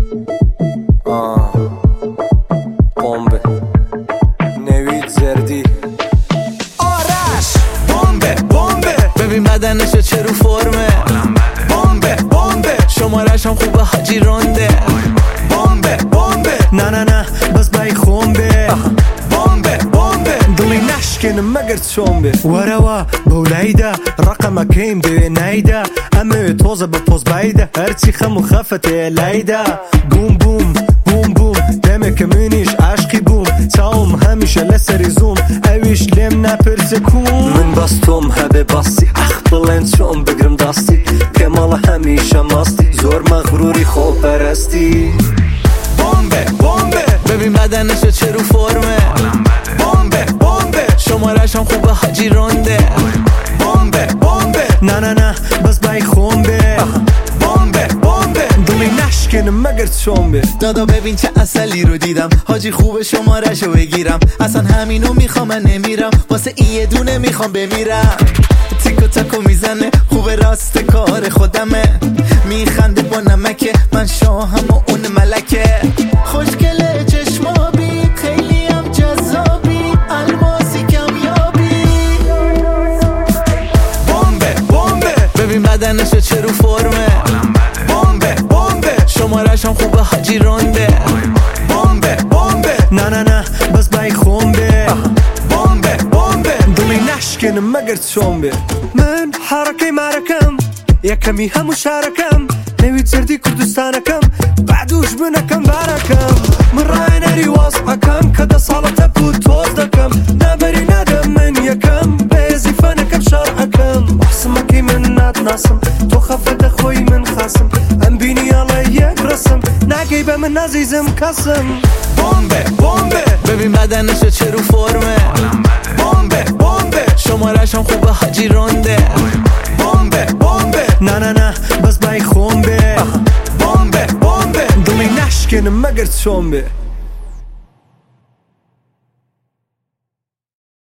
بمب نوید زردی آرش بمبه ببین بدنشو چه رو فرمه بمبه شمارش هم خوبه حاجی رونده بمبه نه بس بای خونبه بمبه دلی نشکنه مگر چونبه وروا بولایده رقم کیم به نیده امه توزه به پوز بایده هرچی خمو خفته لیده بوم بوم دمه که منیش عشقی بوم تاوم همیشه لسری زوم اویش لیم نپرسه کون من باستم هبه باستی اخ بلند شم بگرم داستی کمال همیشه ماستی زور مغروری خوب پرستی بمبه ببین بدنشو چه رو فرمه بمبه شمارش هم خوبه حاجی رونده بمبه نه بس بای خونبه بمبه دلی نشکنه مگر چونبه دادا ببین چه اصلی رو دیدم حاجی خوبه شمارشو بگیرم اصلا همینو میخوام من نمیرم واسه این یه دونه میخوام بمیرم تیکو تاکو میزنه خوبه راست کار خودمه میخنده با نمکه من شاهم و اون ملکه خوشگله چشمابی خیلی هم جذابی الماسی کمیابی بمبه ببین بدنشو چه رو فرمه بمبه شمارش هم خوبه حاجی رونده بمبه نه بس بای خونبه بمبه دلی نشکنه مگر چونبه من حرکه مرکم یکمی همو شارکم نوید زردی کردستانکم بعدوش بنکم برکم من رای نری واسحکم که ده سالته بود توز دکم نبری ندم من یکم بیزی فنکم شرعکم محسمکی من ندناسم تو خفت خوی من خاسم ام بینی علی یک رسم نگی به من عزیزم کسم بمبه ببین بدنشو چه رو فرمه بمبه شمارش هم خوبه حاجی رونده بمبه نه بس بای خونبه بمبه دلی نشکنه مگر چونبه